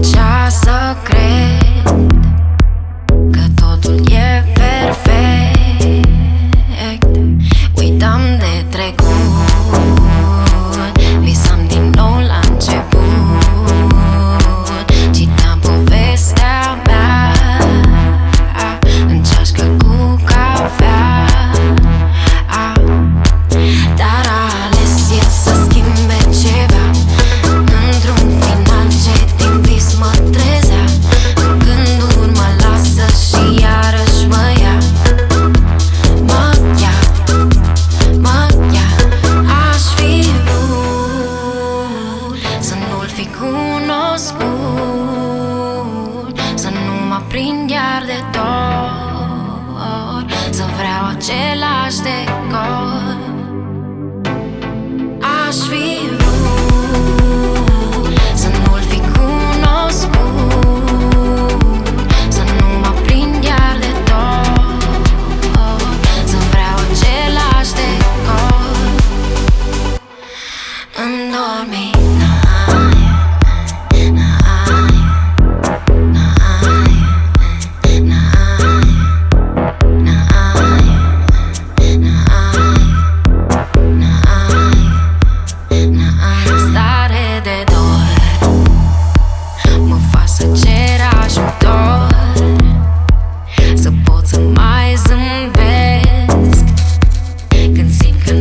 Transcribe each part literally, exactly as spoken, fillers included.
plăcea să cred că totul e perfect. Uitam de trecut, visam din nou la început. Citam povestea mea în ceașcă cu cafea. Dar a ales el să schimbe ceva. Într-un final ce din vis mă trezea. În gânduri mă lasă și iarăși mă ia. Mă ia, mă ia. Aș fi vrut să nu-l fi cunoscut, să nu mă prind iar de dor, să vreau același decor. Aș fi vrut să nu-l fi cunoscut, să nu mă prind iar de dor, să vreau același decor. Îndormit. Stare de dor mă fac să cer ajutor, să pot să mai zâmbesc când simt că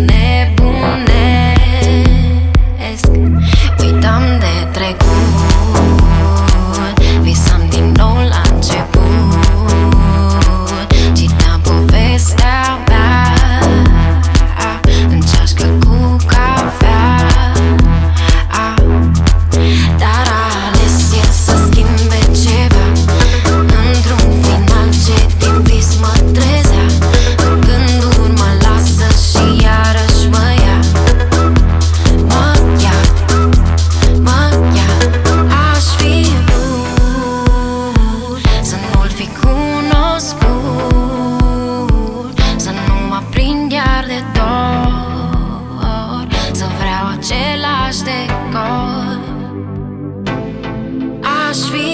nebunesc. Uitam de trecut, visam din nou la început. Citam povestea mea în ceașcă cu cafea. Dar a ales el să schimbe ceva. Într-un final ce din vis mă trezea. În gânduri mă lasă și iarăși mă ia. Mă ia, mă ia. Aș fi vrut să nu-l fi cunoscut, să nu mă prind iar de dor, să vreau același decor. Aș fi